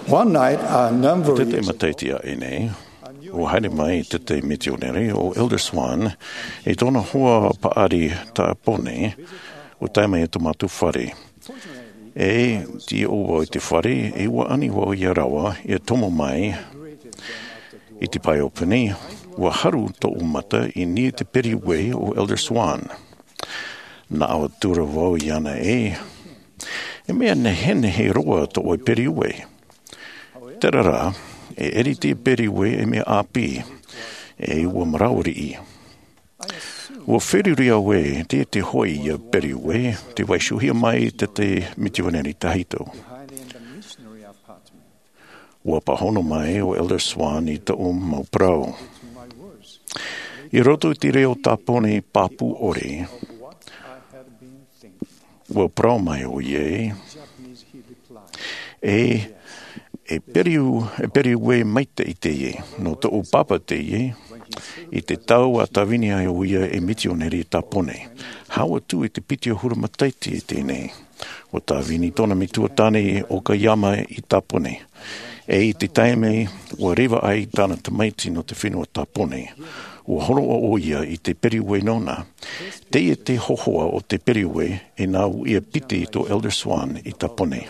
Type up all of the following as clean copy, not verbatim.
One night, a number of Tete mateitia ene, o haere mai tete misioneri o Elder Swan, e tona hoa paari ta pone, o taima e tomatu whare. E ti owa i te whare, e ua ani wa i arawa, e tomo mai, i te pai openi, ua haru to umata i ni te periwe o Elder Swan. Na awa tura wau i ana e mea nehene he roa to oi periwe. Terara, e eri te periwe e mea api, e ua marauri i. Ua whiriria we te hoi i a periwe, te waishuhia mai te mitioneri tahito. Ua pahono mai o Elder Swan i ta mau prau. I roto i te reo tapone papu ore, ua prau mai o ie, e periwe maite i te ie, no to o papa te ie, i te tau a tawini ai o ia e mitioneri tapone. Hawa tu i te piti o hurumataiti i tēnei, o tawini tona mituatane o ka yama i tapone. E i te taime, ua rewa ai tāna tamaiti no te whenua tapone, ua horo o ia i te periwe nona. Te e te hohoa o te periwe e nau ia piti to Elder Swan i tapone.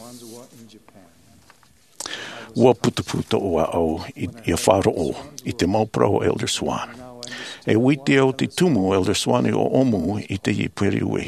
Ua putuputa o au i a wharo o i te maupra o Elder Swan. E uite au te tumu Elder Swan o omu i te i periwe.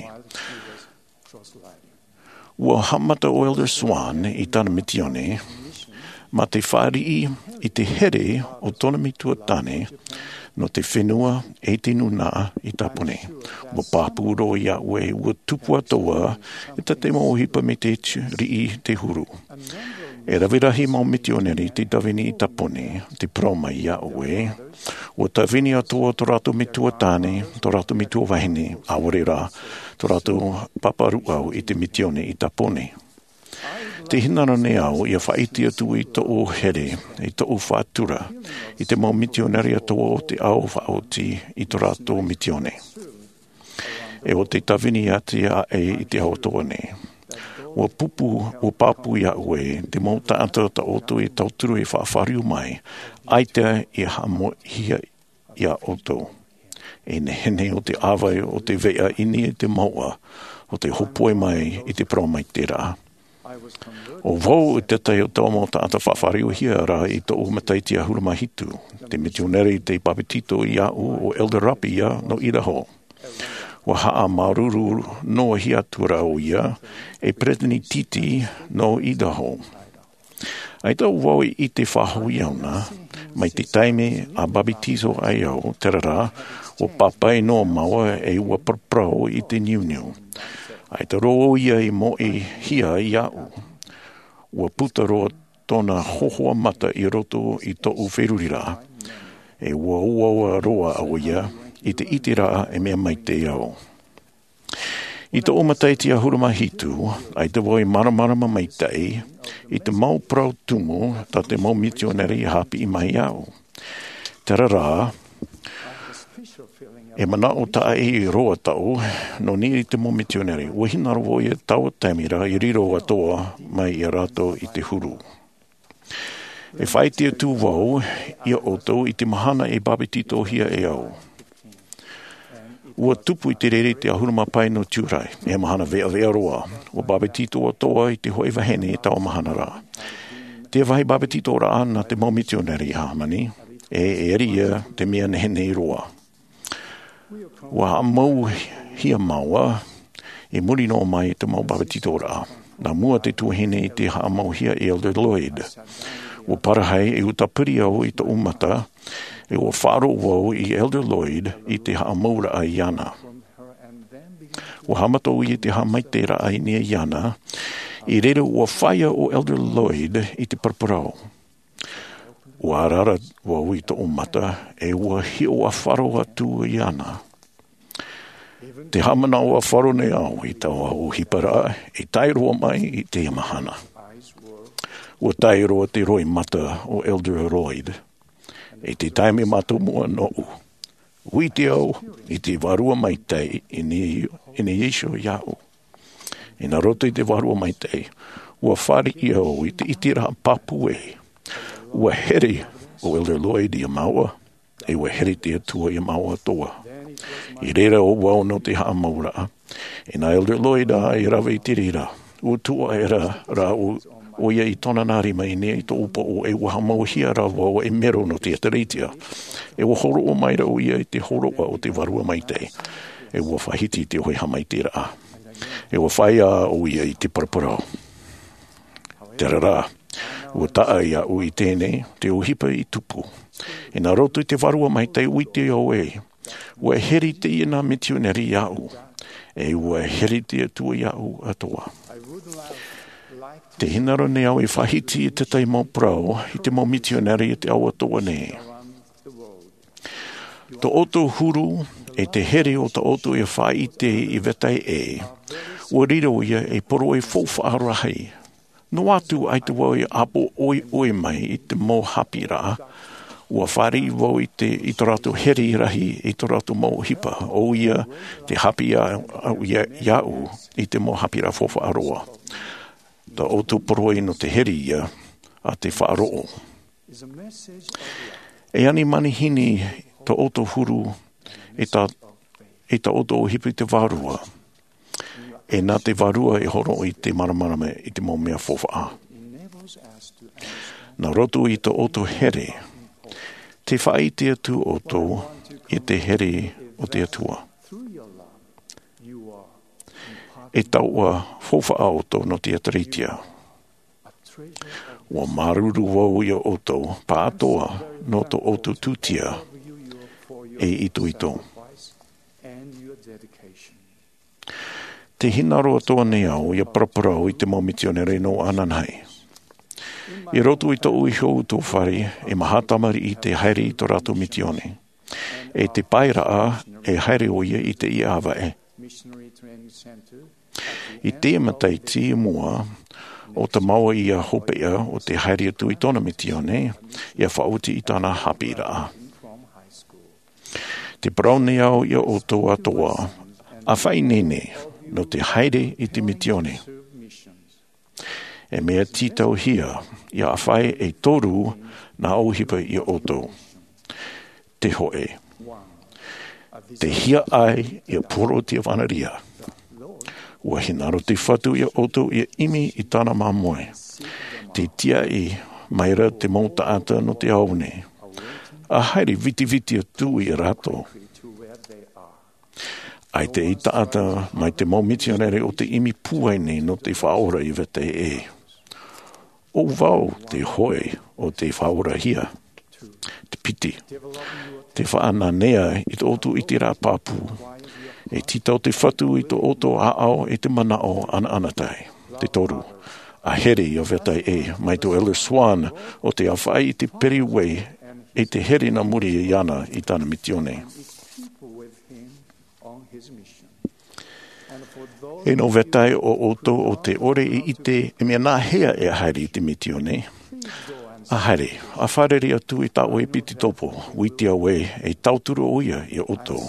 Ua hamata o Elder Swan i tāna mitione, ma te whārii i te here o tona mituatane no te whenua e te nuna i tapone. Ua pāpuro ia ue, ua tupua toa e te mohipa me te rii te huru. E rawirahi mau mitioneri te tawini i tapone, te proma ia ue, ua tawini atoa to rato mituatane, to rato mitua wahine, awarera, to rato paparu au i te mitione i tapone. Te hinara ne au ia whaiti atu i to o here, i to o whātura, i te mau mitioneri atoa o te au whaoti i to rato mitione. E o te tawini ati a i te autoa ne. Ua pupu o papu ia ue, te mau taata ta oto i tauturu i whaafariu mai, aitea i hamo hia ia oto. E nehene o te awai o te vea ini i te maua, o te hopoe mai i te promai te rā. O vau i te tai o tau mau taata whaafariu hia rā i to o mataiti a Huramahitu, te mitioneri te papitito i au o Elder Rapi ia no Idaho. Wa haa maruru no hia tura o ia, e pretini titi no Idaho. Ai tau wau i te whaho iauna, mai te taime a babitizo ai au, terara, o papai no maua e ua parprau i te niuniu. Ai te roa ia i mo e hia i au. Ua puta roa tona hohoa mata i roto i to u wherurira. E ua roa au ia, i te itira e mea mai te au. I te omataiti a Huramahitu, ai te woi maramarama mai tei, i te mau prau tumu, ta te mau mitioneri hapi i mai au. Terara, e mana o ta e roa tau, no ni i te mau mitioneri, ua hinaro woi e tau tamira i riro atoa mai i rato i te huru. E whaitia tu wau, ia oto i te mahana e babitito hia e au. Ua tupu i te rere te ahuruma pai no tūrai, e mahana vea roa, ua babitito o toa i te hoi wahene e tau mahana rā. Te wahi babitito ora ana te mau mitioneri hamani, e eri ia te mea nehene i roa. Ua mau hia maua, e muri no mai te mau babitito ora. Nā mua te tuahine i te mau hia Elder Lloyd. Ua parahai e utapiri au i te umata, e o wharo wau i Elder Lloyd i te hamaura a Iana. O hamatou i te hamaitera a nia Iana, i rere o whaia o Elder Lloyd i te parparau. O arara wau i te omata, e ua hi o a wharo atu a Iana. Te hamana o a wharo ne au i tau au hipara, e tairoa mai i te mahana. O tairoa te roi mata o Elder Lloyd. E te taime mato mua no u. Ui te au, i te varua mai tei, i ne Yeshu iau. E na roto i te varua mai tei, ua whare ia o i te itira papu e. Ua here o Elder Lloyd i a maua, e ua here te atua i a maua toa. I reira o wau no te haa maura, e na Elder Lloyd a i rawe i te reira. Ua tua e ra o ia i tona nari mai ne i to upo o e waha mauhia rawa o e mero no te ataritia. E ua horo o mai rau ia i te horoa o te varua mai te. E ua whahiti te hoi hamai te raa. E ua whaia o ia i te paraparau. Te rara, ua taa ia o i tēnei te uhipa i tupu. E nā roto i te varua mai te uite o e. Ua heri te ina mitioneri iau. E ua heri te atua iau atoa. Te hinaro ne au i whahiti i te tai mau prau, i te mau mitioneri i te au atoa ne. To oto huru e te here o to oto e whai te i vetai e, ua riro ia e poro e fōwha arahi. No atu ai te wau i apo oi mai i te mau hapi rā, ua whari wau i te ratu here i rahi i te ratu mau hipa, o ia te hapi iau i te mau hapi rā fōwha aroa. Ta oto poroi no te heri ia a te whaaroo. E ani manihini ta oto huru e ta oto o hipi te varua. E nā te varua e horo i te maramarame i te mau mea whowha. Nā roto i ta oto here, te whai te atu oto i te here o te atua. E taua whowha auto no te ataritia. Ua maruru wau i auto pātoa no to auto tutia e ito. Te hinaro atoa ne au i a paraparau i te mau mitionere no ananai. I roto i to uiho uto whare e mahatamari i te haere i to rato mitione. E te pairaa e haere o ia i te iawa e. I te mataiti mua o te maua i a hopea o te haere atu i tona mitione i a whauti i tana hapira. Te braune au i a oto atoa a whai nene no te haere i te mitione. E mea titau hia i a whai e toru na auhipa i a oto. Te hoe. Te hia ai i a poro te whanaria. Ua hinaro te whatu i a oto i a imi i tana mamoe. Te tia i maira te mauta ata no te aune. A haere viti atu i rato. Ai te ita ata mai te mau mitionere o te imi puaine no te whaora i vete e. O vau te hoe o te whaora hia. Te piti. Te whaananea i te oto i te rā pāpū. E titau te whatu i te oto aao e te manao anatai. Te toru. A here i a vetai e mai to Elder Swan o te awhai i te periwei e te here na muri i ana i tana mitione. E no vetai o oto o te ore i ite e mea nā hea e haere i te mitione. A haere, a whareri atu i tau e piti topo, witia we e tauturu o ia i oto.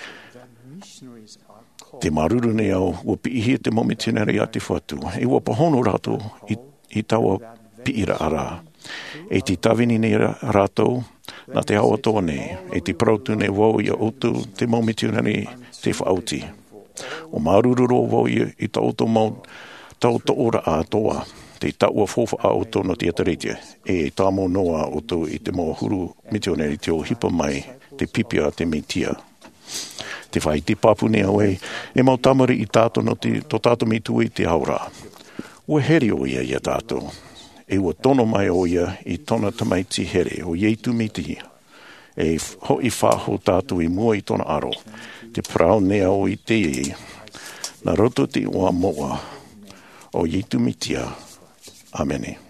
Te maruru ne au, ua piihi te momitinere a te whatu, e ua pahono rato i taua piira ara. E te tawini ne rato, na te hawa toa ne, e te prautu ne wau i a oto te momitinere te whauti. O maruru ro wau i ta oto mau, ta oto ora a toa, te taua fofa a oto no te ataritia, e tāmo noa oto i te mau huru mitioneri te o hipa mai, te pipia te mitia. Te whai te papune au e mau tamari i tātou no to tātou mitu i te aura. Ua heri o ia i a tātou. E ua tono mai o ia i tona tamaiti here o ieitu miti. E ho i whaho tātou i mua i tona aro. Te prau nea o i te e. Na roto te ua moa o ieitu mitia. Amene.